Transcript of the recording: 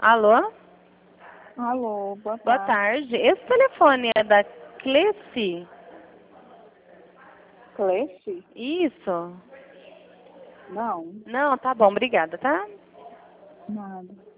Alô? Alô, boa Boa tarde. tarde. Esse telefone é da Cleci? Cleci? Isso? Não, Não, tá bom, obrigada, tá? nada.